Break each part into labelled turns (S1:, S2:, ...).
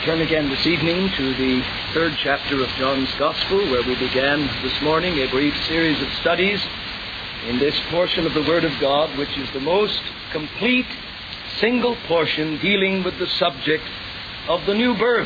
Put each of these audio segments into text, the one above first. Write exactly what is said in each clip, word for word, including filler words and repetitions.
S1: turn again this evening to the third chapter of John's Gospel, where we began this morning a brief series of studies in this portion of the Word of God, which is the most complete single portion dealing with the subject of the new birth.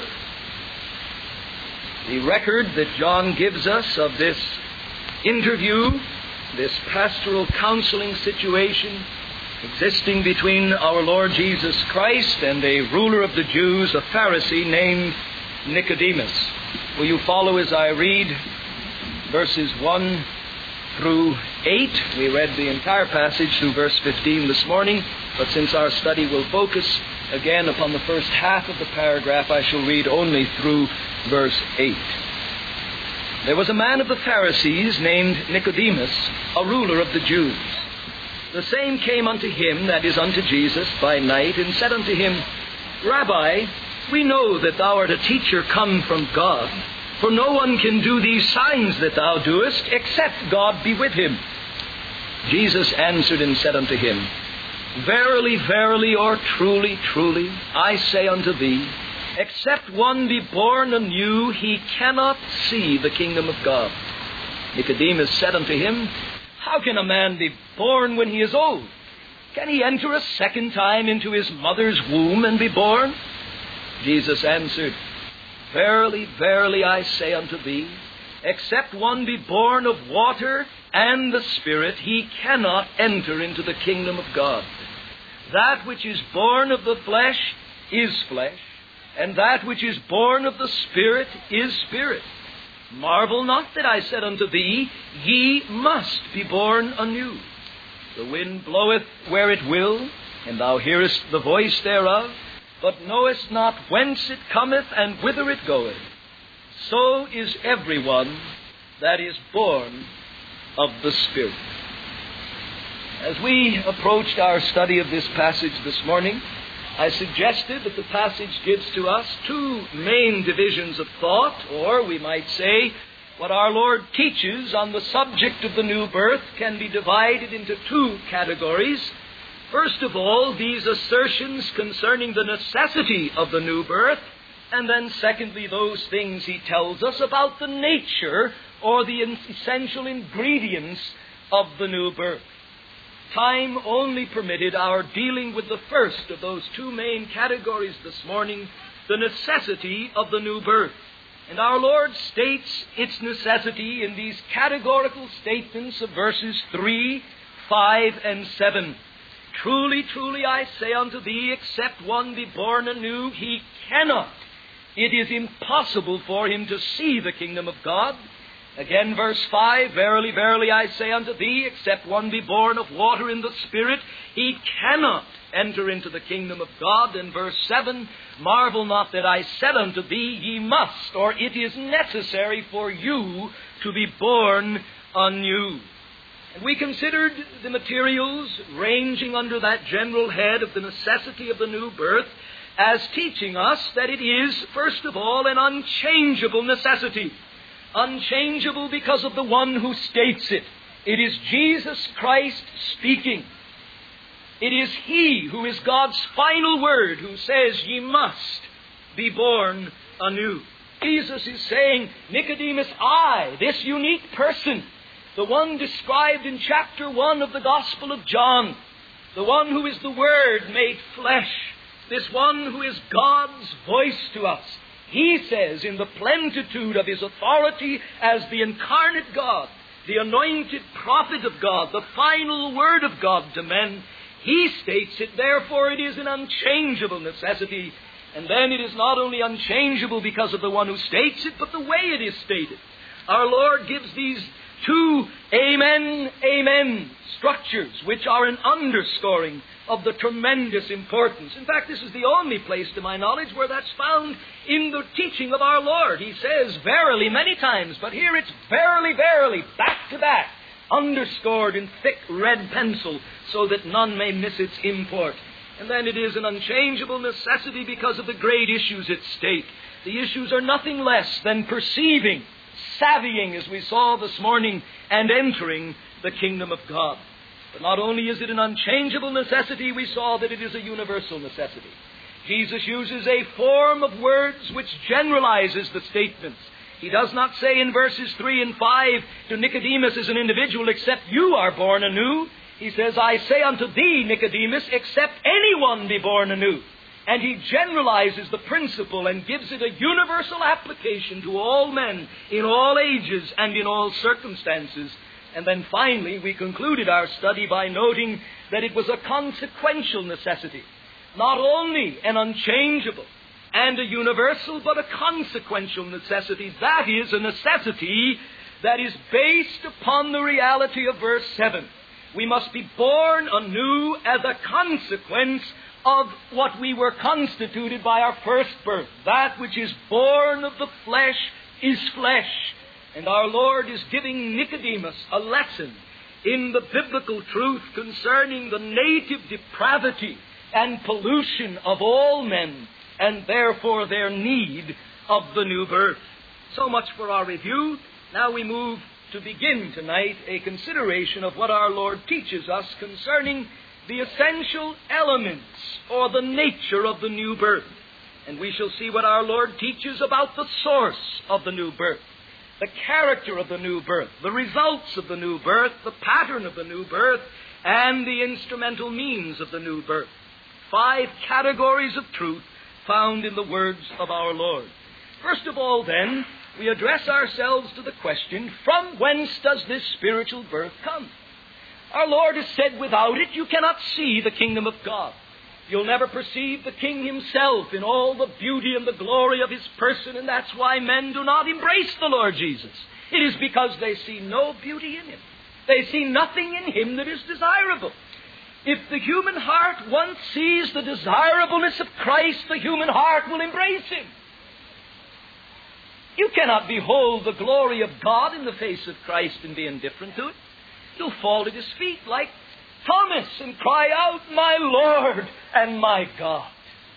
S1: The record that John gives us of this interview, this pastoral counseling situation existing between our Lord Jesus Christ and a ruler of the Jews, a Pharisee named Nicodemus. Will you follow as I read verses one through eight? We read the entire passage through verse fifteen this morning, but since our study will focus again upon the first half of the paragraph, I shall read only through verse eight. There was a man of the Pharisees named Nicodemus, a ruler of the Jews. The same came unto him, that is, unto Jesus, by night, and said unto him, Rabbi, we know that thou art a teacher come from God, for no one can do these signs that thou doest, except God be with him. Jesus answered and said unto him, Verily, verily, or truly, truly, I say unto thee, except one be born anew, he cannot see the kingdom of God. Nicodemus said unto him, How can a man be born when he is old? Can he enter a second time into his mother's womb and be born? Jesus answered, Verily, verily, I say unto thee, except one be born of water and the Spirit, he cannot enter into the kingdom of God. That which is born of the flesh is flesh, and that which is born of the Spirit is spirit. Marvel not that I said unto thee, Ye must be born anew. The wind bloweth where it will, and thou hearest the voice thereof, but knowest not whence it cometh and whither it goeth. So is every one that is born of the Spirit. As we approached our study of this passage this morning, I suggested that the passage gives to us two main divisions of thought, or we might say, what our Lord teaches on the subject of the new birth can be divided into two categories. First of all, these assertions concerning the necessity of the new birth, and then secondly, those things he tells us about the nature or the essential ingredients of the new birth. Time only permitted our dealing with the first of those two main categories this morning, the necessity of the new birth. And our Lord states its necessity in these categorical statements of verses three, five, and seven. Truly, truly, I say unto thee, except one be born anew, he cannot. It is impossible for him to see the kingdom of God. Again, verse five, Verily, verily, I say unto thee, except one be born of water and the Spirit, he cannot enter into the kingdom of God. And verse seven, Marvel not that I said unto thee, Ye must, or it is necessary for you to be born anew. And we considered the materials ranging under that general head of the necessity of the new birth as teaching us that it is, first of all, an unchangeable necessity. Unchangeable because of the one who states it. It is Jesus Christ speaking. It is He who is God's final word who says, Ye must be born anew. Jesus is saying, Nicodemus, I, this unique person, the one described in chapter one of the Gospel of John, the one who is the Word made flesh, this one who is God's voice to us, He says, in the plenitude of His authority as the incarnate God, the anointed prophet of God, the final word of God to men, He states it. Therefore, it is an unchangeable necessity. And then it is not only unchangeable because of the one who states it, but the way it is stated. Our Lord gives these two amen, amen structures, which are an underscoring of the tremendous importance. In fact, this is the only place, to my knowledge, where that's found in the teaching of our Lord. He says verily many times, but here it's verily, verily, back to back, underscored in thick red pencil, so that none may miss its import. And then it is an unchangeable necessity because of the great issues at stake. The issues are nothing less than perceiving, savvying, as we saw this morning, and entering the kingdom of God. But not only is it an unchangeable necessity, we saw that it is a universal necessity. Jesus uses a form of words which generalizes the statements. He does not say in verses three and five to Nicodemus as an individual, except you are born anew. He says, I say unto thee, Nicodemus, except anyone be born anew. And he generalizes the principle and gives it a universal application to all men in all ages and in all circumstances. And then finally, we concluded our study by noting that it was a consequential necessity. Not only an unchangeable and a universal, but a consequential necessity. That is, a necessity that is based upon the reality of verse seven. We must be born anew as a consequence of what we were constituted by our first birth. That which is born of the flesh is flesh. And our Lord is giving Nicodemus a lesson in the biblical truth concerning the native depravity and pollution of all men, and therefore their need of the new birth. So much for our review. Now we move to begin tonight a consideration of what our Lord teaches us concerning the essential elements or the nature of the new birth. And we shall see what our Lord teaches about the source of the new birth, the character of the new birth, the results of the new birth, the pattern of the new birth, and the instrumental means of the new birth. Five categories of truth found in the words of our Lord. First of all, then, we address ourselves to the question, from whence does this spiritual birth come? Our Lord has said, without it you cannot see the kingdom of God. You'll never perceive the King himself in all the beauty and the glory of his person, and that's why men do not embrace the Lord Jesus. It is because they see no beauty in him. They see nothing in him that is desirable. If the human heart once sees the desirableness of Christ, the human heart will embrace him. You cannot behold the glory of God in the face of Christ and be indifferent to it. You'll fall at his feet like Thomas and cry out, my Lord and my God.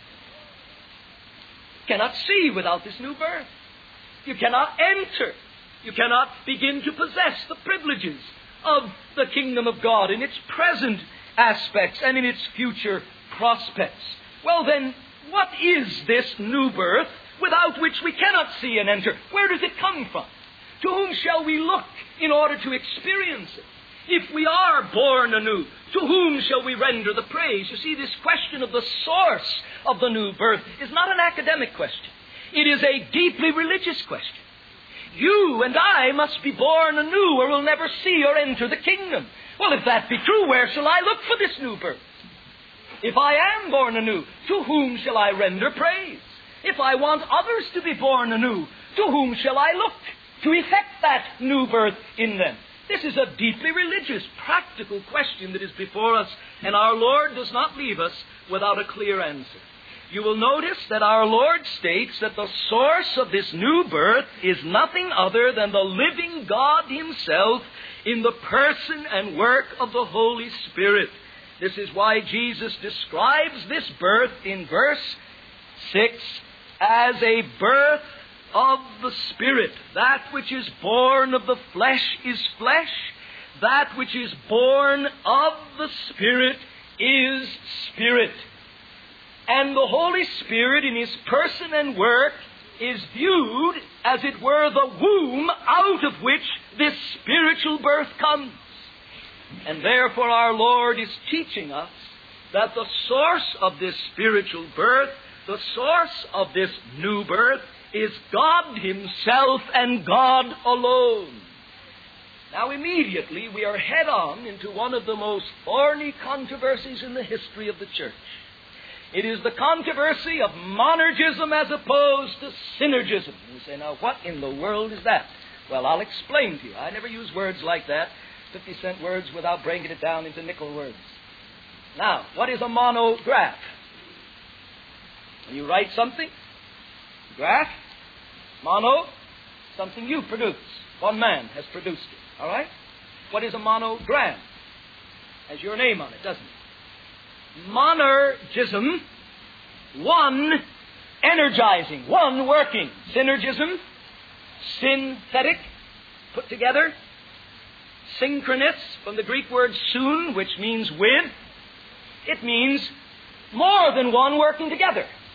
S1: You cannot see without this new birth. You cannot enter. You cannot begin to possess the privileges of the kingdom of God in its present aspects and in its future prospects. Well then, what is this new birth without which we cannot see and enter? Where does it come from? To whom shall we look in order to experience it? If we are born anew, to whom shall we render the praise? You see, this question of the source of the new birth is not an academic question. It is a deeply religious question. You and I must be born anew or we'll never see or enter the kingdom. Well, if that be true, where shall I look for this new birth? If I am born anew, to whom shall I render praise? If I want others to be born anew, to whom shall I look to effect that new birth in them? This is a deeply religious, practical question that is before us, and our Lord does not leave us without a clear answer. You will notice that our Lord states that the source of this new birth is nothing other than the living God himself in the person and work of the Holy Spirit. This is why Jesus describes this birth in verse six as a birth of the Spirit. That which is born of the flesh is flesh. That which is born of the Spirit is spirit. And the Holy Spirit in his person and work is viewed as it were the womb out of which this spiritual birth comes. And therefore our Lord is teaching us that the source of this spiritual birth, the source of this new birth, is God himself and God alone. Now immediately we are head on into one of the most thorny controversies in the history of the church. It is the controversy of monergism as opposed to synergism. You say, now what in the world is that? Well, I'll explain to you. I never use words like that, fifty cent words, without breaking it down into nickel words. Now, what is a monograph? When you write something, graph, mono, something you produce. One man has produced it. All right? What is a monogram? Has your name on it, doesn't it? Monergism, one energizing, one working. Synergism, synthetic, put together. Synchronous, from the Greek word soon, which means with. It means more than one working together.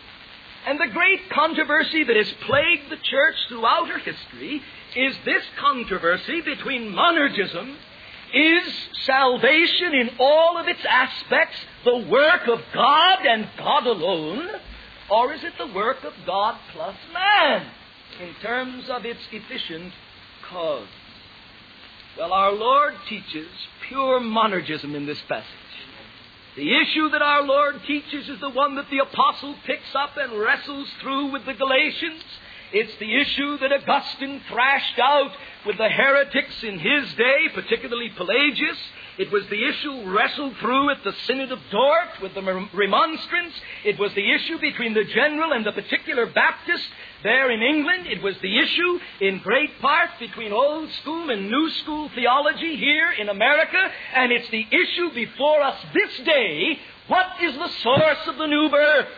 S1: And the great controversy that has plagued the church throughout her history is this controversy between monergism. Is salvation in all of its aspects the work of God and God alone, or is it the work of God plus man in terms of its efficient cause? Well, our Lord teaches pure monergism in this passage. The issue that our Lord teaches is the one that the apostle picks up and wrestles through with the Galatians. It's the issue that Augustine thrashed out with the heretics in his day, particularly Pelagius. It was the issue wrestled through at the Synod of Dort with the Remonstrants. It was the issue between the general and the particular Baptist there in England. It was the issue in great part between old school and new school theology here in America. And it's the issue before us this day. What is the source of the new birth?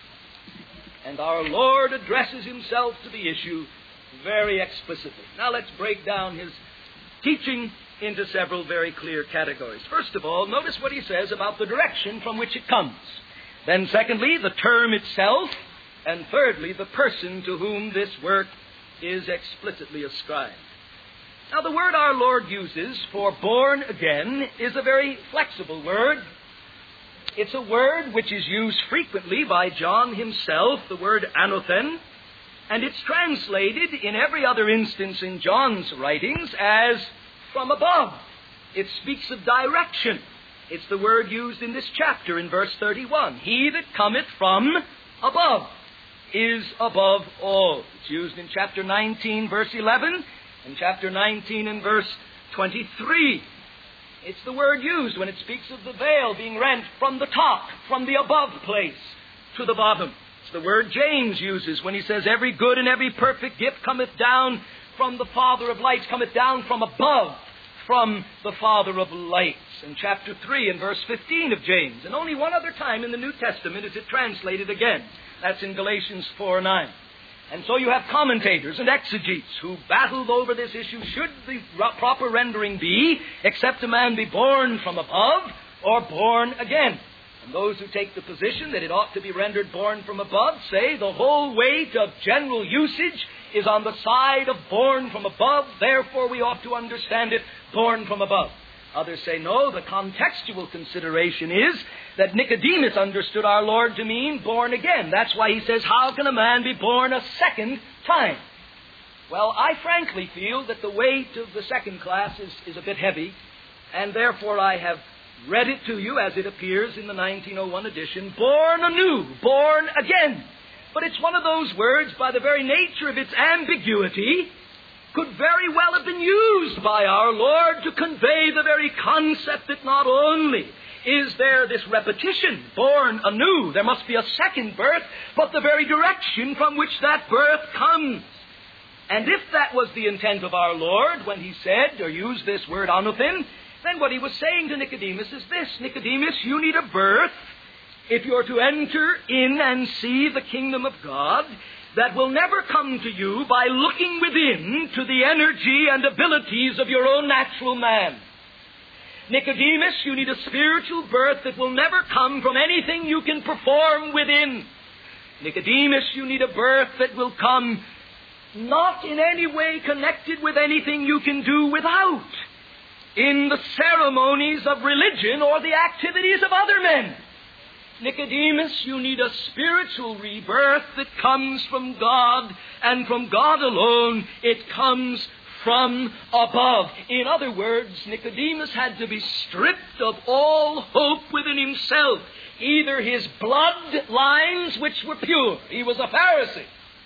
S1: And our Lord addresses himself to the issue very explicitly. Now let's break down his teaching into several very clear categories. First of all, notice what he says about the direction from which it comes. Then secondly, the term itself. And thirdly, the person to whom this work is explicitly ascribed. Now the word our Lord uses for born again is a very flexible word. It's a word which is used frequently by John himself, the word anothen, and it's translated in every other instance in John's writings as from above. It speaks of direction. It's the word used in this chapter in verse thirty-one. He that cometh from above is above all. It's used in chapter nineteen, verse eleven, and chapter nineteen and verse twenty-three. It's the word used when it speaks of the veil being rent from the top, from the above place to the bottom. It's the word James uses when he says, every good and every perfect gift cometh down from the Father of lights, cometh down from above, from the Father of lights. In chapter three and verse fifteen of James. And only one other time in the New Testament is it translated again. That's in Galatians four nine. And so you have commentators and exegetes who battled over this issue. Should the proper rendering be, except a man be born from above or born again? And those who take the position that it ought to be rendered born from above say the whole weight of general usage is on the side of born from above, therefore we ought to understand it born from above. Others say, no, the contextual consideration is that Nicodemus understood our Lord to mean born again. That's why he says, how can a man be born a second time? Well, I frankly feel that the weight of the second class is, is a bit heavy, and therefore I have read it to you as it appears in the nineteen oh one edition, born anew, born again. But it's one of those words, by the very nature of its ambiguity, could very well have been used by our Lord to convey the very concept that not only is there this repetition, born anew, there must be a second birth, but the very direction from which that birth comes. And if that was the intent of our Lord when he said, or used this word anothen, then what he was saying to Nicodemus is this: Nicodemus, you need a birth if you're to enter in and see the kingdom of God, that will never come to you by looking within to the energy and abilities of your own natural man. Nicodemus, you need a spiritual birth that will never come from anything you can perform within. Nicodemus, you need a birth that will come not in any way connected with anything you can do without, in the ceremonies of religion or the activities of other men. Nicodemus, you need a spiritual rebirth that comes from God, and from God alone. It comes from above. In other words, Nicodemus had to be stripped of all hope within himself, either his blood lines, which were pure, he was a Pharisee,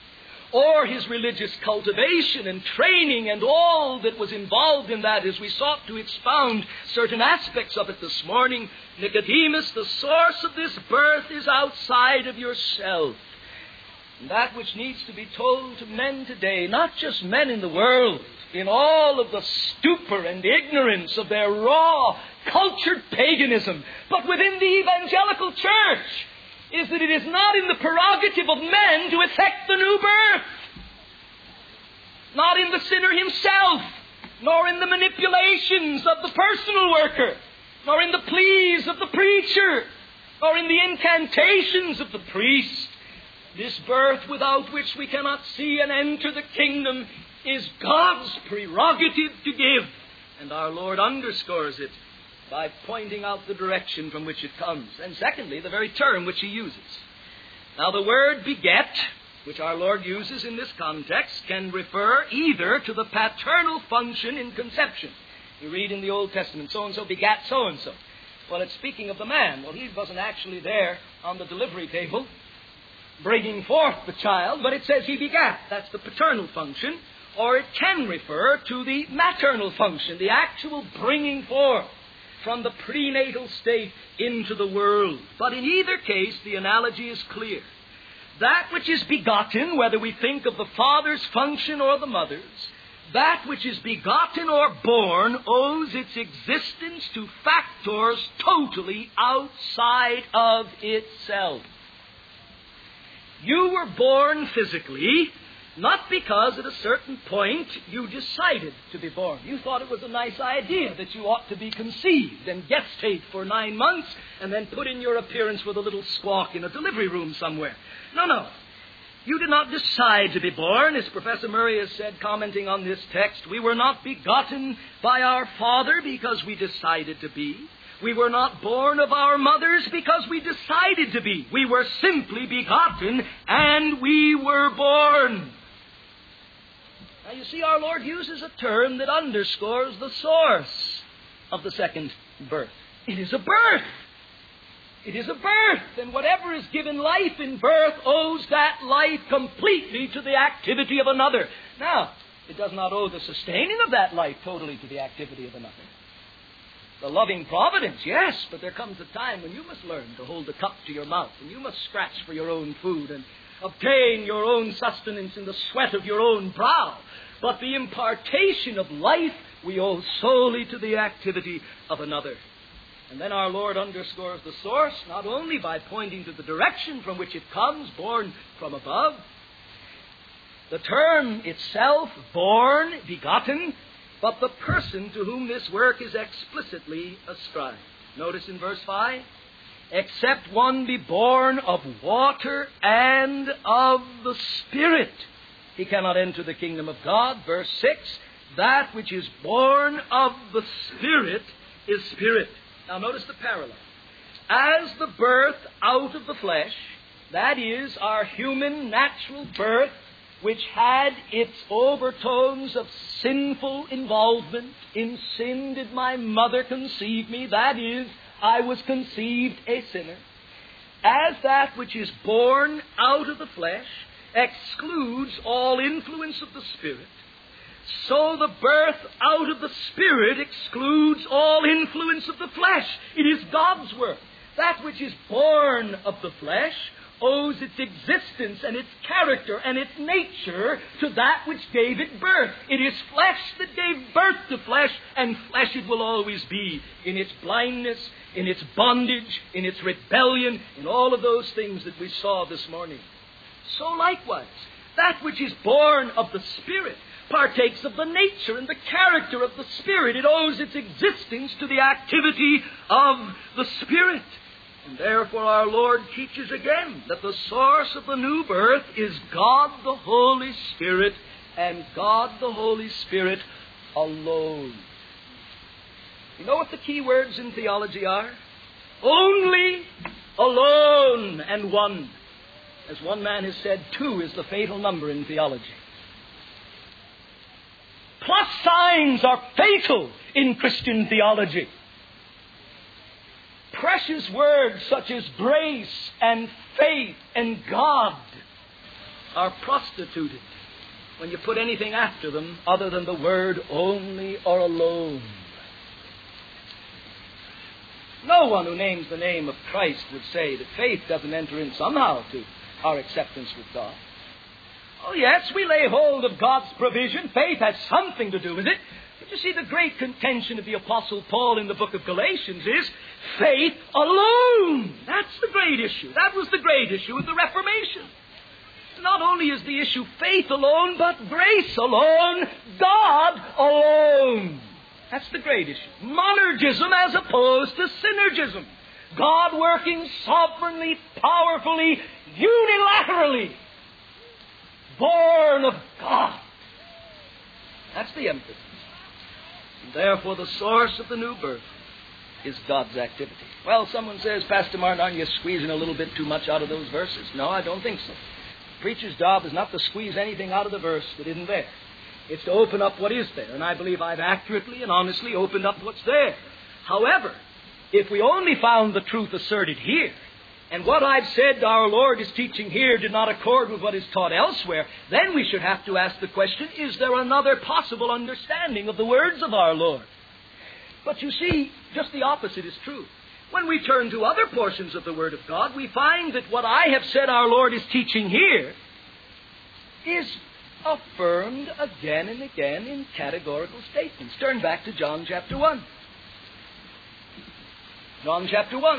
S1: or his religious cultivation and training and all that was involved in that, as we sought to expound certain aspects of it this morning. Nicodemus, the source of this birth is outside of yourself. And that which needs to be told to men today, not just men in the world, in all of the stupor and ignorance of their raw, cultured paganism, but within the evangelical church, is that it is not in the prerogative of men to effect the new birth. Not in the sinner himself, nor in the manipulations of the personal worker, nor in the pleas of the preacher, nor in the incantations of the priest. This birth without which we cannot see and enter the kingdom is God's prerogative to give. And our Lord underscores it by pointing out the direction from which it comes. And secondly, the very term which he uses. Now, the word beget, which our Lord uses in this context, can refer either to the paternal function in conception. You read in the Old Testament, so-and-so begat so-and-so. Well, it's speaking of the man. Well, he wasn't actually there on the delivery table bringing forth the child, but it says he begat. That's the paternal function. Or it can refer to the maternal function, the actual bringing forth from the prenatal state into the world. But in either case, the analogy is clear. That which is begotten, whether we think of the father's function or the mother's, that which is begotten or born owes its existence to factors totally outside of itself. You were born physically, not because at a certain point you decided to be born. You thought it was a nice idea that you ought to be conceived and gestate for nine months and then put in your appearance with a little squawk in a delivery room somewhere. No, no. You did not decide to be born. As Professor Murray has said, commenting on this text, we were not begotten by our father because we decided to be. We were not born of our mothers because we decided to be. We were simply begotten and we were born. Now you see, our Lord uses a term that underscores the source of the second birth. It is a birth. It is a birth, and whatever is given life in birth owes that life completely to the activity of another. Now, it does not owe the sustaining of that life totally to the activity of another. The loving providence, yes, but there comes a time when you must learn to hold the cup to your mouth, and you must scratch for your own food and obtain your own sustenance in the sweat of your own brow. But the impartation of life we owe solely to the activity of another. And then our Lord underscores the source, not only by pointing to the direction from which it comes, born from above. The term itself, born, begotten, but the person to whom this work is explicitly ascribed. Notice in verse five, except one be born of water and of the Spirit, he cannot enter the kingdom of God. Verse six, that which is born of the Spirit is spirit. Now notice the parallel. As the birth out of the flesh, that is our human natural birth, which had its overtones of sinful involvement. In sin did my mother conceive me, that is, I was conceived a sinner. As that which is born out of the flesh excludes all influence of the Spirit, so the birth out of the Spirit excludes all influence of the flesh. It is God's work. That which is born of the flesh owes its existence and its character and its nature to that which gave it birth. It is flesh that gave birth to flesh, and flesh it will always be, in its blindness, in its bondage, in its rebellion, in all of those things that we saw this morning. So likewise, that which is born of the Spirit partakes of the nature and the character of the Spirit. It owes its existence to the activity of the Spirit. And therefore our Lord teaches again that the source of the new birth is God the Holy Spirit, and God the Holy Spirit alone. You know what the key words in theology are? Only, alone, and one. As one man has said, two is the fatal number in theology. Plus signs are fatal in Christian theology. Precious words such as grace and faith and God are prostituted when you put anything after them other than the word only or alone. No one who names the name of Christ would say that faith doesn't enter in somehow to our acceptance with God. Oh yes, we lay hold of God's provision. Faith has something to do with it. But you see, the great contention of the Apostle Paul in the book of Galatians is faith alone. That's the great issue. That was the great issue of the Reformation. Not only is the issue faith alone, but grace alone, God alone. That's the great issue. Monergism as opposed to synergism. God working sovereignly, powerfully, unilaterally. Born of God. That's the emphasis. And therefore, the source of the new birth is God's activity. Well, someone says, Pastor Martin, aren't you squeezing a little bit too much out of those verses? No, I don't think so. The preacher's job is not to squeeze anything out of the verse that isn't there. It's to open up what is there. And I believe I've accurately and honestly opened up what's there. However, if we only found the truth asserted here, and what I've said our Lord is teaching here did not accord with what is taught elsewhere, then we should have to ask the question, is there another possible understanding of the words of our Lord? But you see, just the opposite is true. When we turn to other portions of the Word of God, we find that what I have said our Lord is teaching here is affirmed again and again in categorical statements. Turn back to John chapter one. John chapter one.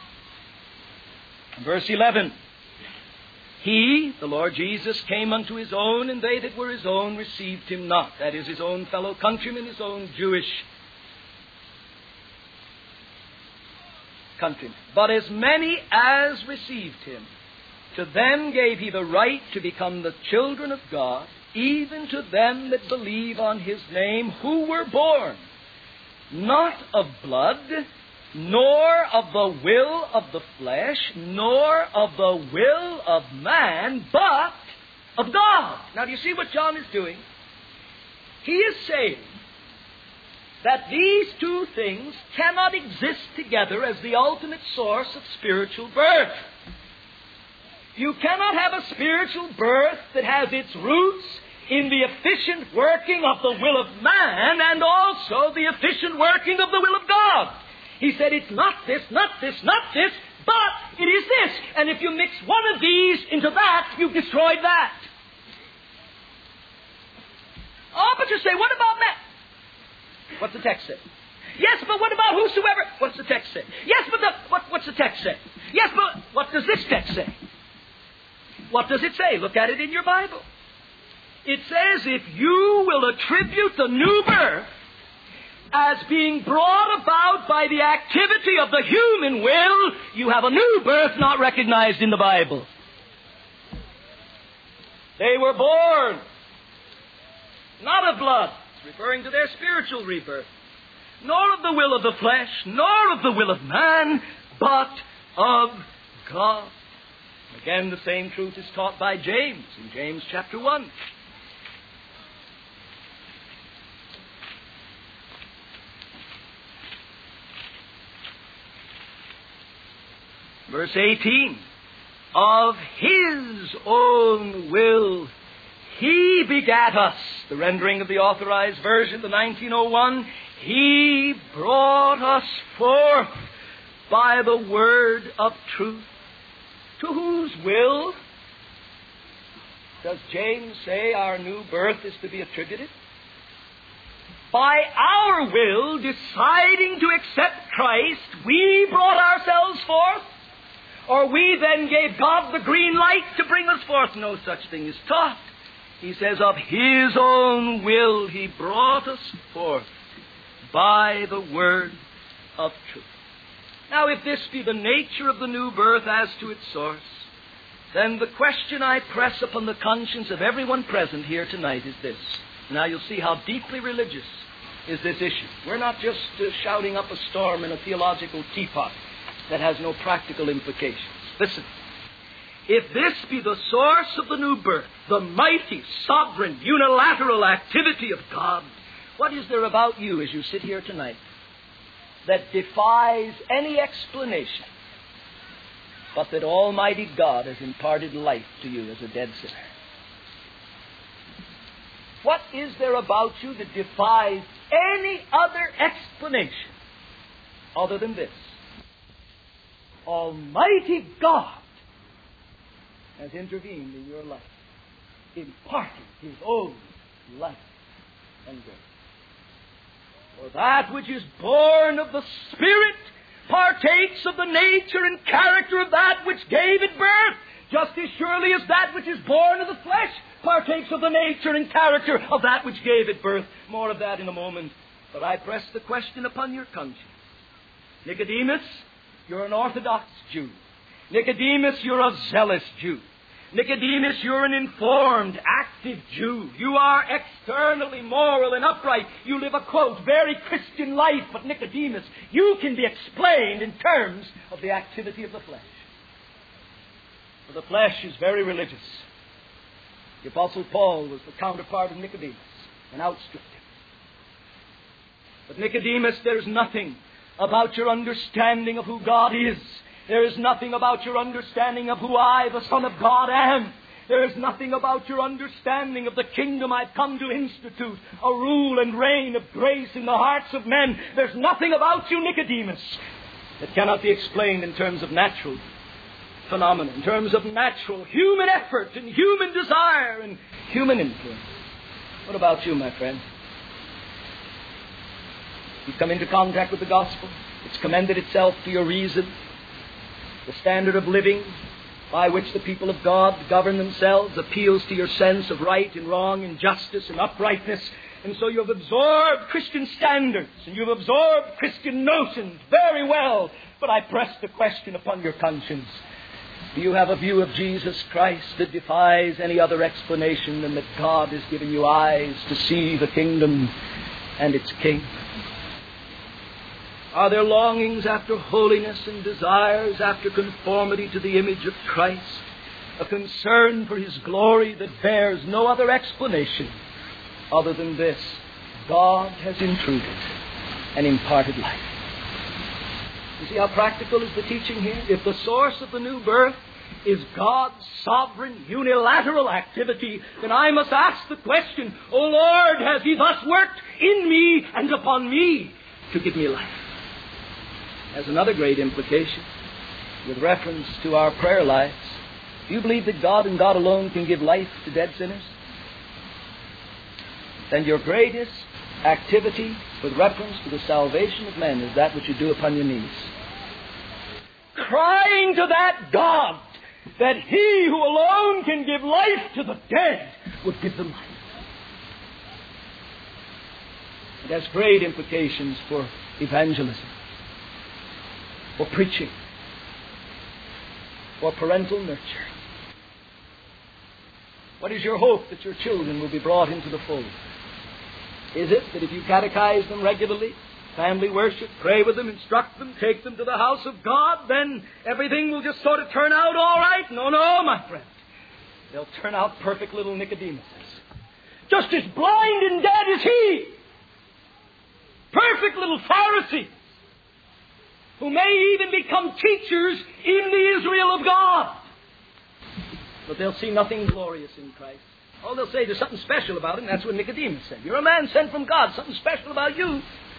S1: Verse eleven. He, the Lord Jesus, came unto his own, and they that were his own received him not. That is, his own fellow countrymen, his own Jewish countrymen. But as many as received him, to them gave he the right to become the children of God, even to them that believe on his name, who were born not of blood, nor of the will of the flesh, nor of the will of man, but of God. Now, do you see what John is doing? He is saying that these two things cannot exist together as the ultimate source of spiritual birth. You cannot have a spiritual birth that has its roots in the efficient working of the will of man and also the efficient working of the will of God. He said it's not this, not this, not this, but it is this. And if you mix one of these into that, you've destroyed that. Oh, but you say, what about men? What's the text say? Yes, but what about whosoever? What's the text say? Yes, but the, what, what's the text say? Yes, but what does this text say? What does it say? Look at it in your Bible. It says, if you will attribute the new birth as being brought about by the activity of the human will, you have a new birth not recognized in the Bible. They were born not of blood, it's referring to their spiritual rebirth, nor of the will of the flesh, nor of the will of man, but of God. Again, the same truth is taught by James in James chapter one. Verse eighteen, of his own will he begat us. The rendering of the Authorized Version, the nineteen oh one, he brought us forth by the word of truth. To whose will does James say our new birth is to be attributed? By our will, deciding to accept Christ, we brought ourselves forth? Or we then gave God the green light to bring us forth? No such thing is taught. He says, of his own will he brought us forth by the word of truth. Now, if this be the nature of the new birth as to its source, then the question I press upon the conscience of everyone present here tonight is this. Now you'll see how deeply religious is this issue. We're not just uh, shouting up a storm in a theological teapot that has no practical implications. Listen, if this be the source of the new birth, the mighty, sovereign, unilateral activity of God, what is there about you as you sit here tonight that defies any explanation but that Almighty God has imparted life to you as a dead sinner? What is there about you that defies any other explanation other than this? Almighty God has intervened in your life, imparting his own life and grace. For that which is born of the Spirit partakes of the nature and character of that which gave it birth, just as surely as that which is born of the flesh partakes of the nature and character of that which gave it birth. More of that in a moment. But I press the question upon your conscience. Nicodemus, you're an Orthodox Jew. Nicodemus, you're a zealous Jew. Nicodemus, you're an informed, active Jew. You are externally moral and upright. You live a, quote, very Christian life. But Nicodemus, you can be explained in terms of the activity of the flesh. For the flesh is very religious. The Apostle Paul was the counterpart of Nicodemus and outstripped him. But Nicodemus, there's nothing about your understanding of who God is. There is nothing about your understanding of who I, the Son of God, am. There is nothing about your understanding of the kingdom I've come to institute, a rule and reign of grace in the hearts of men. There's nothing about you, Nicodemus, that cannot be explained in terms of natural phenomena, in terms of natural human effort and human desire and human influence. What about you, my friend? You've come into contact with the gospel. It's commended itself to your reason. The standard of living by which the people of God govern themselves appeals to your sense of right and wrong and justice and uprightness. And so you have absorbed Christian standards and you have absorbed Christian notions very well. But I press the question upon your conscience. Do you have a view of Jesus Christ that defies any other explanation than that God has given you eyes to see the kingdom and its King? Are there longings after holiness and desires after conformity to the image of Christ? A concern for His glory that bears no other explanation other than this: God has intruded and imparted life. You see how practical is the teaching here? If the source of the new birth is God's sovereign, unilateral activity, then I must ask the question, O Lord, has He thus worked in me and upon me to give me life? Has another great implication with reference to our prayer lives. Do you believe that God and God alone can give life to dead sinners? Then your greatest activity with reference to the salvation of men is that which you do upon your knees, crying to that God that He who alone can give life to the dead would give them life. It has great implications for evangelism, for preaching, for parental nurture. What is your hope that your children will be brought into the fold? Is it that if you catechize them regularly, family worship, pray with them, instruct them, take them to the house of God, then everything will just sort of turn out all right? No, no, my friend. They'll turn out perfect little Nicodemuses. Just as blind and dead as he. Perfect little Pharisees, who may even become teachers in the Israel of God. But they'll see nothing glorious in Christ. Oh, they'll say there's something special about him. That's what Nicodemus said. You're a man sent from God. Something special about you.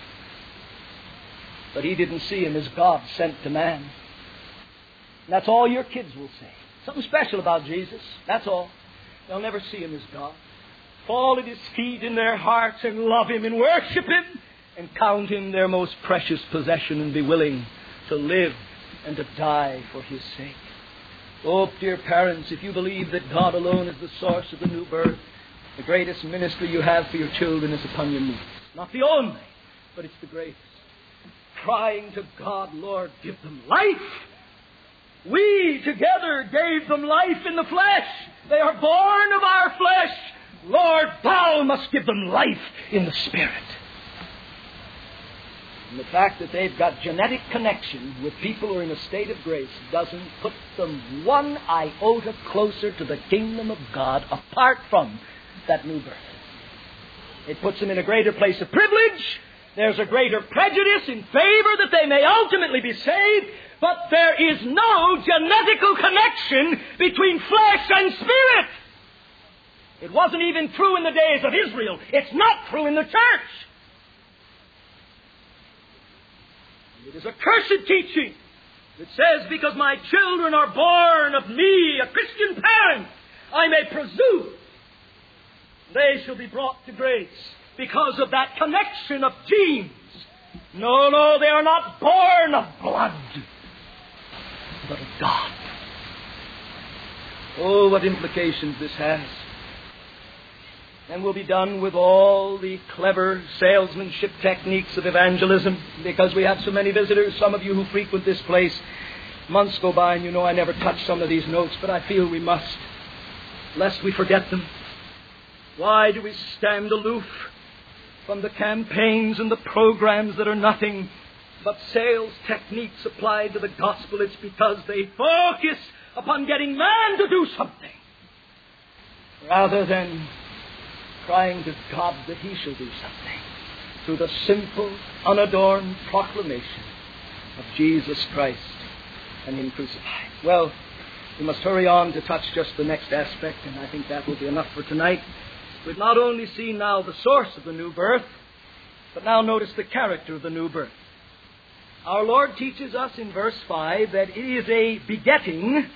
S1: But he didn't see him as God sent to man. And that's all your kids will say. Something special about Jesus. That's all. They'll never see him as God. Fall at his feet in their hearts and love him and worship him and count him their most precious possession and be willing to live and to die for his sake. Oh, dear parents, if you believe that God alone is the source of the new birth, the greatest ministry you have for your children is upon your knees. Not the only, but it's the greatest. Crying to God, Lord, give them life. We together gave them life in the flesh. They are born of our flesh. Lord, thou must give them life in the Spirit. And the fact that they've got genetic connection with people who are in a state of grace doesn't put them one iota closer to the kingdom of God apart from that new birth. It puts them in a greater place of privilege. There's a greater prejudice in favor that they may ultimately be saved, but there is no genetical connection between flesh and spirit. It wasn't even true in the days of Israel. It's not true in the church. It is a cursed teaching that says, because my children are born of me, a Christian parent, I may presume they shall be brought to grace because of that connection of genes. No, no, they are not born of blood, but of God. Oh, what implications this has. and we'll be done with all the clever salesmanship techniques of evangelism, because we have so many visitors. Some of you who frequent this place, months go by and you know I never touch some of these notes, but I feel we must, lest we forget them. Why do we stand aloof from the campaigns and the programs that are nothing but sales techniques applied to the gospel? It's because they focus upon getting man to do something, rather than crying to God that He shall do something through the simple, unadorned proclamation of Jesus Christ and Him crucified. Well, we must hurry on to touch just the next aspect, and I think that will be enough for tonight. We've not only seen now the source of the new birth, but now notice the character of the new birth. Our Lord teaches us in verse five that it is a begetting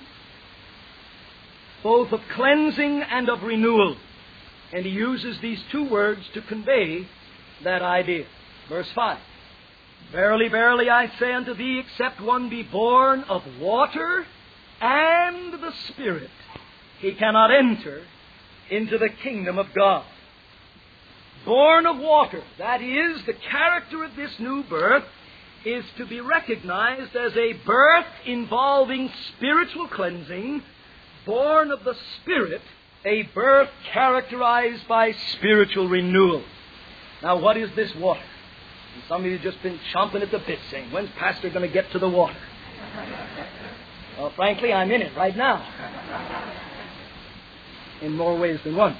S1: both of cleansing and of renewal. And He uses these two words to convey that idea. Verse five. Verily, verily, I say unto thee, except one be born of water and the Spirit, he cannot enter into the kingdom of God. Born of water, that is, the character of this new birth is to be recognized as a birth involving spiritual cleansing, born of the Spirit, a birth characterized by spiritual renewal. Now, what is this water? And some of you have just been chomping at the bit saying, when's Pastor going to get to the water? Well, frankly, I'm in it right now. In more ways than one.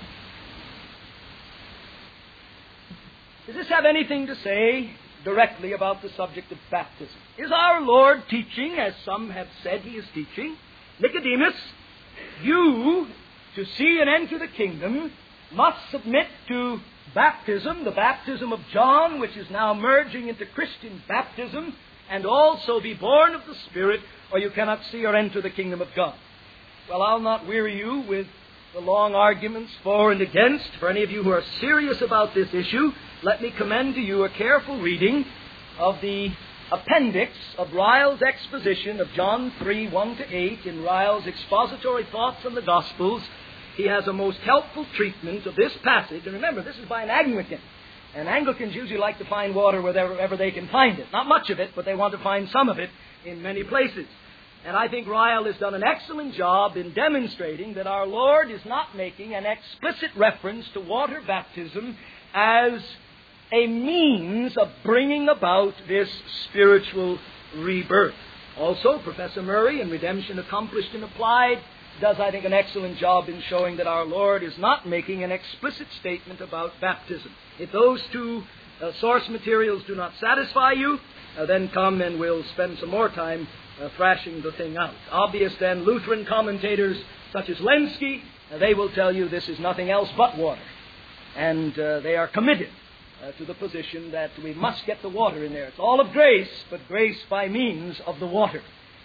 S1: Does this have anything to say directly about the subject of baptism? Is our Lord teaching, as some have said He is teaching, Nicodemus, you, to see and enter the kingdom, must submit to baptism, the baptism of John, which is now merging into Christian baptism, and also be born of the Spirit, or you cannot see or enter the kingdom of God? Well, I'll not weary you with the long arguments for and against. For any of you who are serious about this issue, let me commend to you a careful reading of the appendix of Ryle's exposition of John three, one to eight, in Ryle's Expository Thoughts on the Gospels. He has a most helpful treatment of this passage. And remember, this is by an Anglican. And Anglicans usually like to find water wherever they can find it. Not much of it, but they want to find some of it in many places. And I think Ryle has done an excellent job in demonstrating that our Lord is not making an explicit reference to water baptism as a means of bringing about this spiritual rebirth. Also, Professor Murray, in Redemption Accomplished and Applied, does, I think, an excellent job in showing that our Lord is not making an explicit statement about baptism. If those two uh, source materials do not satisfy you, uh, then come and we'll spend some more time uh, thrashing the thing out. Obvious, then, Lutheran commentators such as Lenski, uh, they will tell you this is nothing else but water. And uh, they are committed uh, to the position that we must get the water in there. It's all of grace, but grace by means of the water.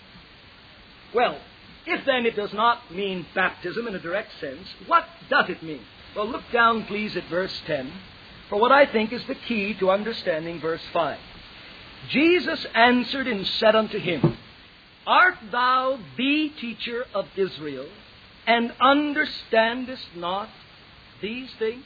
S1: Well, if then it does not mean baptism in a direct sense, what does it mean? Well, look down, please, at verse ten, for what I think is the key to understanding verse five. Jesus answered and said unto him, Art thou the teacher of Israel, and understandest not these things?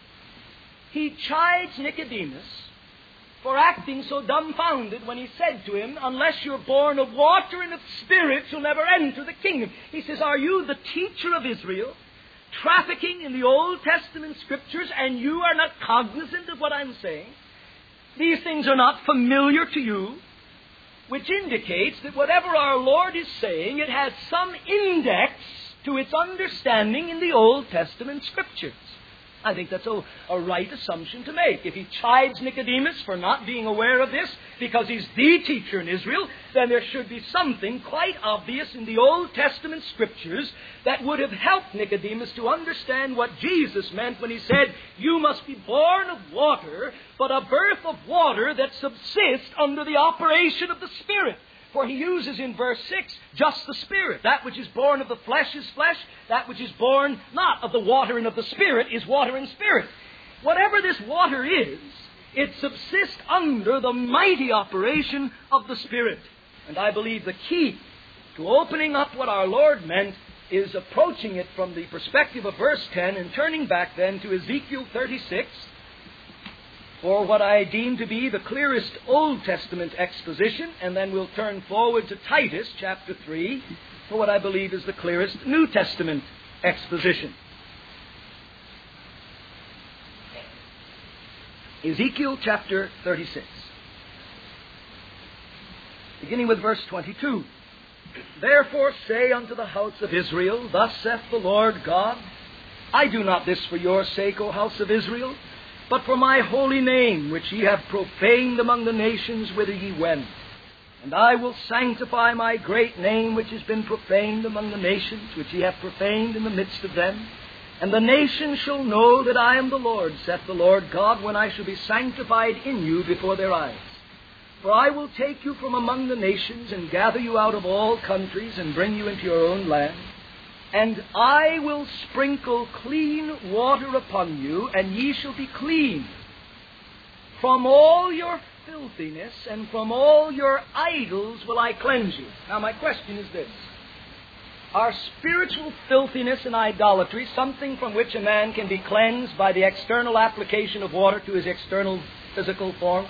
S1: He chides Nicodemus for acting so dumbfounded when he said to him, unless you're born of water and of Spirit, you'll never enter the kingdom. He says, are you the teacher of Israel, trafficking in the Old Testament Scriptures, and you are not cognizant of what I'm saying? These things are not familiar to you, which indicates that whatever our Lord is saying, it has some index to its understanding in the Old Testament Scriptures. I think that's a, a right assumption to make. If he chides Nicodemus for not being aware of this because he's the teacher in Israel, then there should be something quite obvious in the Old Testament Scriptures that would have helped Nicodemus to understand what Jesus meant when he said, you must be born of water, but a birth of water that subsists under the operation of the Spirit. For he uses in verse six just the Spirit. That which is born of the flesh is flesh. That which is born not of the water and of the Spirit is water and Spirit. Whatever this water is, it subsists under the mighty operation of the Spirit. And I believe the key to opening up what our Lord meant is approaching it from the perspective of verse ten and turning back then to Ezekiel thirty-six for what I deem to be the clearest Old Testament exposition, and then we'll turn forward to Titus chapter three for what I believe is the clearest New Testament exposition. Ezekiel chapter thirty-six, beginning with verse twenty-two. Therefore say unto the house of Israel, Thus saith the Lord God, I do not this for your sake, O house of Israel, but for my holy name, which ye have profaned among the nations whither ye went. And I will sanctify my great name, which has been profaned among the nations, which ye have profaned in the midst of them. And the nations shall know that I am the Lord, saith the Lord God, when I shall be sanctified in you before their eyes. For I will take you from among the nations, and gather you out of all countries, and bring you into your own land. And I will sprinkle clean water upon you, and ye shall be clean. From all your filthiness and from all your idols will I cleanse you. Now my question is this. Are spiritual filthiness and idolatry something from which a man can be cleansed by the external application of water to his external physical form?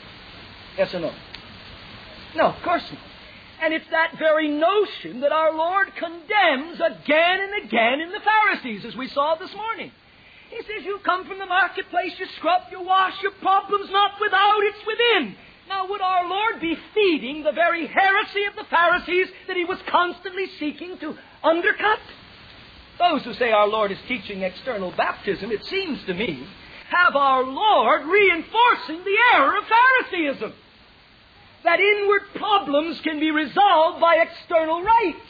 S1: Yes or no? No, of course not. And it's that very notion that our Lord condemns again and again in the Pharisees, as we saw this morning. He says, you come from the marketplace, you scrub, you wash, your problem's not without, it's within. Now, would our Lord be feeding the very heresy of the Pharisees that He was constantly seeking to undercut? Those who say our Lord is teaching external baptism, it seems to me, have our Lord reinforcing the error of Phariseeism. That inward problems can be resolved by external rites.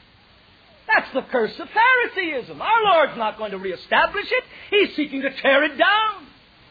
S1: That's the curse of Phariseeism. Our Lord's not going to reestablish it. He's seeking to tear it down.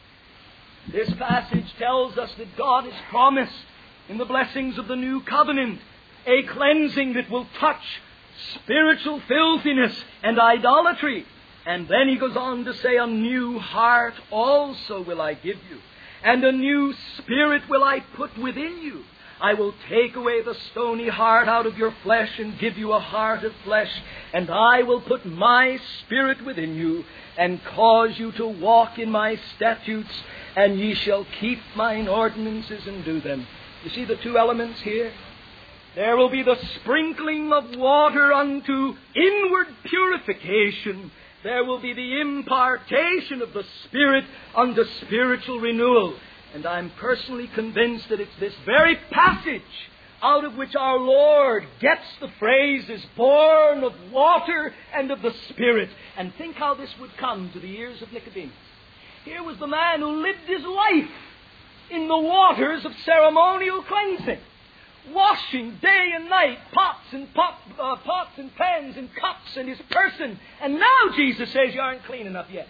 S1: This passage tells us that God has promised in the blessings of the new covenant a cleansing that will touch spiritual filthiness and idolatry. And then He goes on to say, a new heart also will I give you, and a new spirit will I put within you. I will take away the stony heart out of your flesh and give you a heart of flesh, and I will put my spirit within you and cause you to walk in my statutes, and ye shall keep mine ordinances and do them. You see the two elements here? There will be the sprinkling of water unto inward purification. There will be the impartation of the Spirit unto spiritual renewal. And I'm personally convinced that it's this very passage out of which our Lord gets the phrases, born of water and of the Spirit. And think how this would come to the ears of Nicodemus. Here was the man who lived his life in the waters of ceremonial cleansing, washing day and night pots and pop, uh, pots and pans and cups and his person. And now Jesus says, you aren't clean enough yet.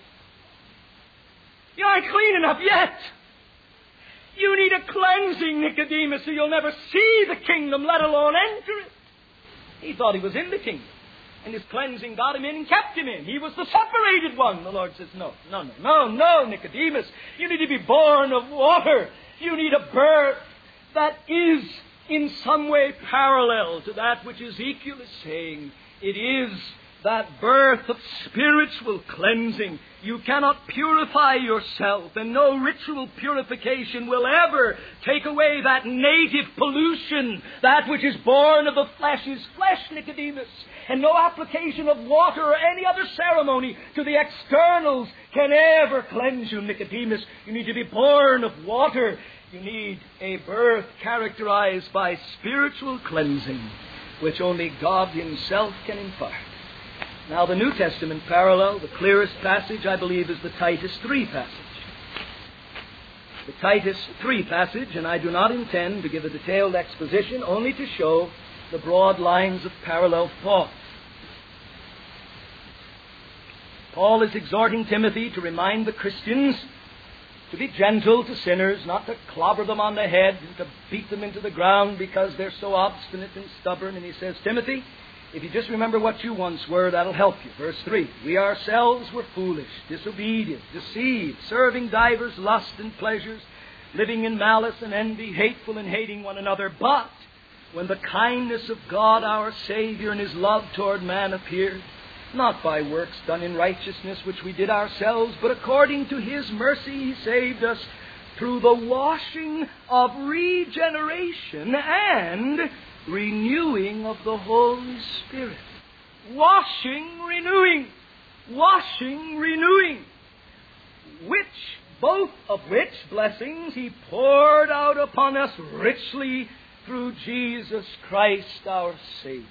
S1: You aren't clean enough yet. You need a cleansing, Nicodemus, or you'll never see the kingdom, let alone enter it. He thought he was in the kingdom, and his cleansing got him in and kept him in. He was the separated one. The Lord says, no, no, no, no, no, Nicodemus. You need to be born of water. You need a birth that is in some way parallel to that which Ezekiel is saying. It is that birth of spiritual cleansing. You cannot purify yourself, and no ritual purification will ever take away that native pollution. That which is born of the flesh is flesh, Nicodemus. And no application of water or any other ceremony to the externals can ever cleanse you, Nicodemus. You need to be born of water. You need a birth characterized by spiritual cleansing, which only God Himself can impart. Now, the New Testament parallel, the clearest passage, I believe, is the Titus three passage. The Titus three passage, and I do not intend to give a detailed exposition, only to show the broad lines of parallel thought. Paul is exhorting Timothy to remind the Christians to be gentle to sinners, not to clobber them on the head and to beat them into the ground because they're so obstinate and stubborn. And he says, Timothy, if you just remember what you once were, that'll help you. Verse three, we ourselves were foolish, disobedient, deceived, serving divers lusts and pleasures, living in malice and envy, hateful and hating one another. But when the kindness of God our Savior and His love toward man appeared, not by works done in righteousness which we did ourselves, but according to His mercy He saved us through the washing of regeneration and renewing of the Holy Spirit. Washing, renewing. Washing, renewing. Which, both of which blessings He poured out upon us richly through Jesus Christ our Savior.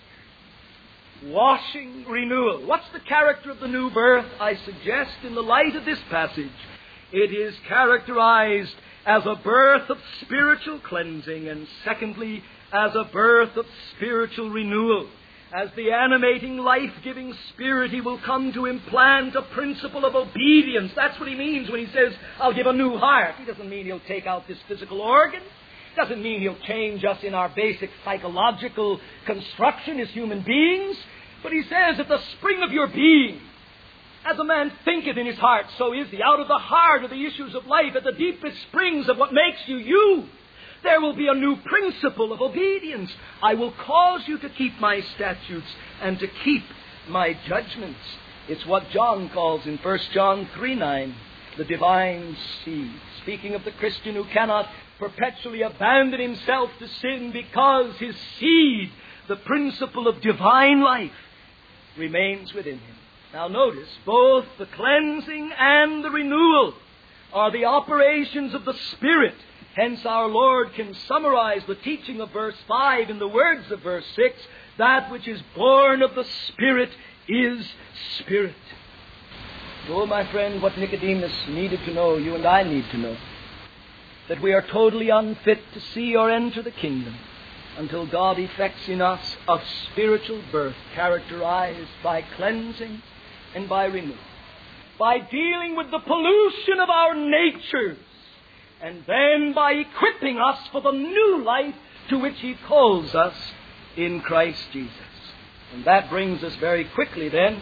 S1: Washing, renewal. What's the character of the new birth? I suggest in the light of this passage, it is characterized as a birth of spiritual cleansing, and secondly, as a birth of spiritual renewal. As the animating, life-giving Spirit, He will come to implant a principle of obedience. That's what He means when He says, I'll give a new heart. He doesn't mean He'll take out this physical organ. It doesn't mean He'll change us in our basic psychological construction as human beings. But He says, at the spring of your being, as a man thinketh in his heart, so is he. Out of the heart of the issues of life, at the deepest springs of what makes you you, there will be a new principle of obedience. I will cause you to keep my statutes and to keep my judgments. It's what John calls in First John three nine, the divine seed. Speaking of the Christian who cannot perpetually abandon himself to sin because his seed, the principle of divine life, remains within him. Now notice, both the cleansing and the renewal are the operations of the Spirit. Hence our Lord can summarize the teaching of verse five in the words of verse six, that which is born of the Spirit is spirit. Oh, my friend, what Nicodemus needed to know, you and I need to know, that we are totally unfit to see or enter the kingdom until God effects in us a spiritual birth characterized by cleansing and by renewal, by dealing with the pollution of our natures, and then by equipping us for the new life to which He calls us in Christ Jesus. And that brings us very quickly then,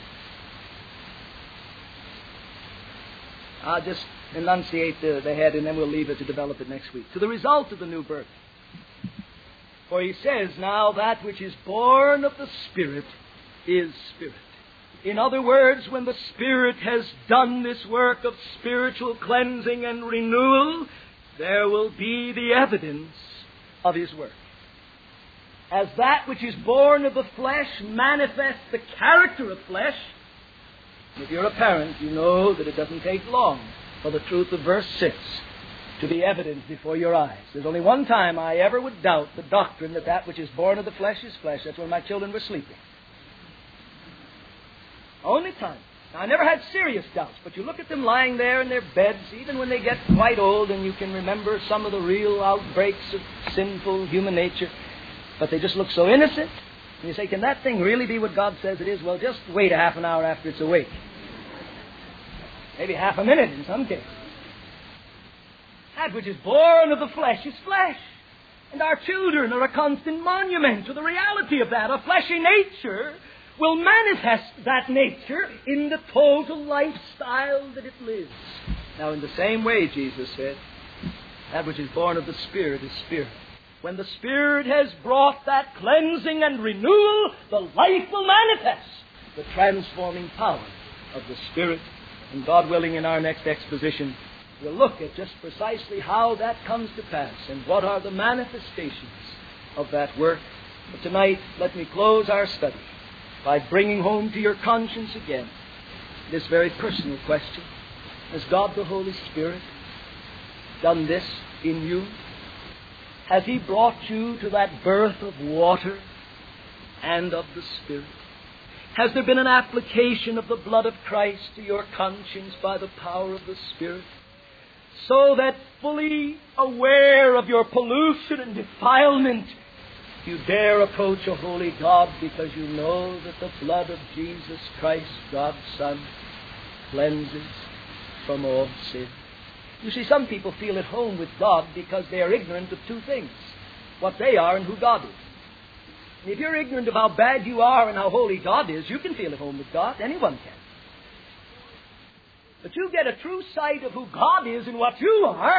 S1: I'll just enunciate the, the head and then we'll leave it to develop it next week, to the result of the new birth. For he says, now that which is born of the Spirit is spirit. In other words, when the Spirit has done this work of spiritual cleansing and renewal, there will be the evidence of His work. As that which is born of the flesh manifests the character of flesh, if you're a parent, you know that it doesn't take long for the truth of verse six to be evident before your eyes. There's only one time I ever would doubt the doctrine that that which is born of the flesh is flesh. That's when my children were sleeping. Only time. Now, I never had serious doubts, but you look at them lying there in their beds, even when they get quite old, and you can remember some of the real outbreaks of sinful human nature, but they just look so innocent. And you say, can that thing really be what God says it is? Well, just wait a half an hour after it's awake. Maybe half a minute in some cases. That which is born of the flesh is flesh. And our children are a constant monument to the reality of that. A fleshy nature will manifest that nature in the total lifestyle that it lives. Now, in the same way, Jesus said, that which is born of the Spirit is spirit. When the Spirit has brought that cleansing and renewal, the life will manifest the transforming power of the Spirit. And God willing, in our next exposition, we'll look at just precisely how that comes to pass and what are the manifestations of that work. But tonight, let me close our study by bringing home to your conscience again this very personal question. Has God the Holy Spirit done this in you? Has He brought you to that birth of water and of the Spirit? Has there been an application of the blood of Christ to your conscience by the power of the Spirit, so that fully aware of your pollution and defilement, you dare approach a holy God because you know that the blood of Jesus Christ, God's Son, cleanses from all sin? You see, some people feel at home with God because they are ignorant of two things: what they are and who God is. And if you're ignorant of how bad you are and how holy God is, you can feel at home with God. Anyone can. But you get a true sight of who God is and what you are,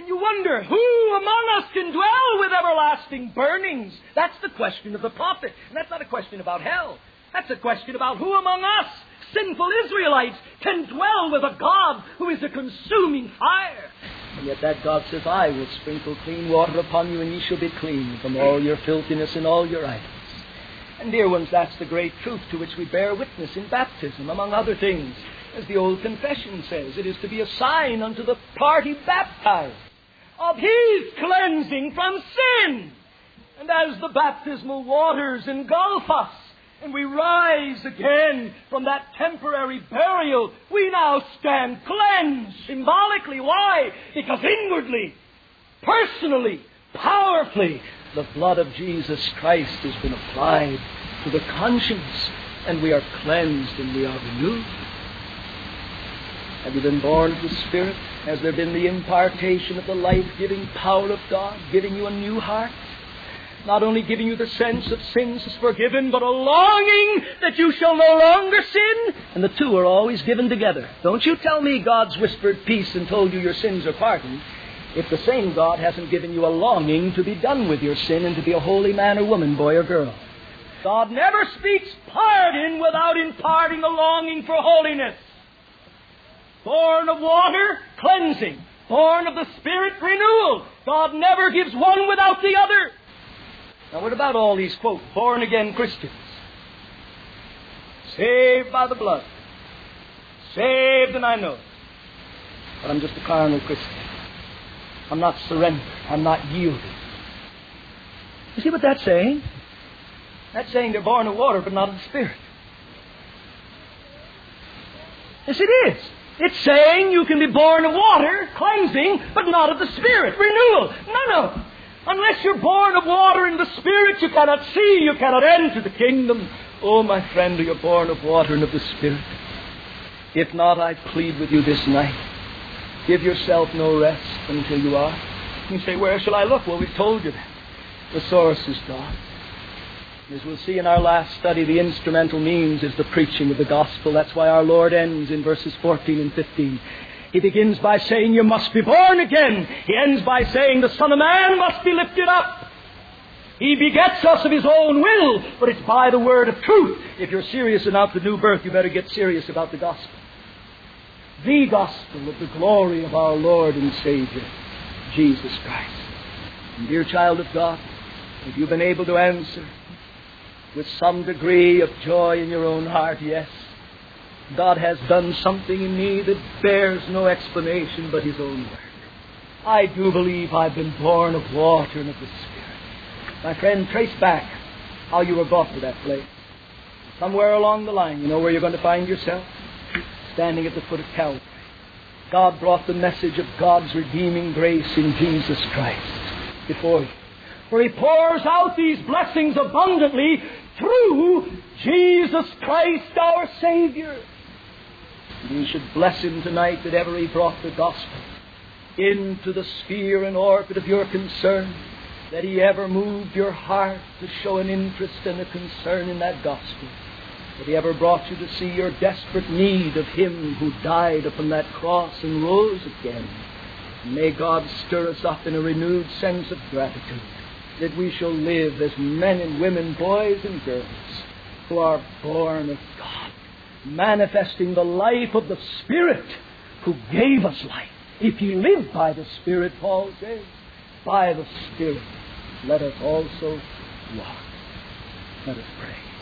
S1: And you wonder, who among us can dwell with everlasting burnings? That's the question of the prophet. And that's not a question about hell. That's a question about who among us, sinful Israelites, can dwell with a God who is a consuming fire. And yet that God says, I will sprinkle clean water upon you, and ye shall be clean from all your filthiness and all your idols. And dear ones, that's the great truth to which we bear witness in baptism, among other things. As the old confession says, it is to be a sign unto the party baptized of His cleansing from sin. And as the baptismal waters engulf us, and we rise again from that temporary burial, we now stand cleansed symbolically. Why? Because inwardly, personally, powerfully, the blood of Jesus Christ has been applied to the conscience, and we are cleansed and we are renewed. Have you been born of the Spirit? Has there been the impartation of the life-giving power of God, giving you a new heart? Not only giving you the sense of sins is forgiven, but a longing that you shall no longer sin. And the two are always given together. Don't you tell me God's whispered peace and told you your sins are pardoned, if the same God hasn't given you a longing to be done with your sin and to be a holy man or woman, boy or girl. God never speaks pardon without imparting a longing for holiness. Born of water, cleansing. Born of the Spirit, renewal. God never gives one without the other. Now what about all these, quote, born-again Christians? Saved by the blood. Saved, and I know it. But I'm just a carnal Christian. I'm not surrendered. I'm not yielded. You see what that's saying? That's saying they're born of water, but not of the Spirit. Yes, it is. It's saying you can be born of water, cleansing, but not of the Spirit, renewal. No, no. Unless you're born of water and the Spirit, you cannot see, you cannot enter the kingdom. Oh, my friend, are you born of water and of the Spirit? If not, I plead with you this night. Give yourself no rest until you are. You say, where shall I look? Well, we've told you that. The source is God. As we'll see in our last study, the instrumental means is the preaching of the gospel. That's why our Lord ends in verses fourteen and fifteen. He begins by saying, you must be born again. He ends by saying, the Son of Man must be lifted up. He begets us of His own will, but it's by the word of truth. If you're serious about the new birth, you better get serious about the gospel. The gospel of the glory of our Lord and Savior, Jesus Christ. And dear child of God, have you been able to answer with some degree of joy in your own heart? Yes. God has done something in me that bears no explanation but His own work. I do believe I've been born of water and of the Spirit. My friend, trace back how you were brought to that place. Somewhere along the line, you know where you're going to find yourself? Standing at the foot of Calvary. God brought the message of God's redeeming grace in Jesus Christ before you, where He pours out these blessings abundantly through Jesus Christ our Savior. And you should bless Him tonight that ever He brought the gospel into the sphere and orbit of your concern, that He ever moved your heart to show an interest and a concern in that gospel, that He ever brought you to see your desperate need of Him who died upon that cross and rose again. And may God stir us up in a renewed sense of gratitude, that we shall live as men and women, boys and girls, who are born of God, manifesting the life of the Spirit who gave us life. If ye live by the Spirit, Paul says, by the Spirit, let us also walk. Let us pray.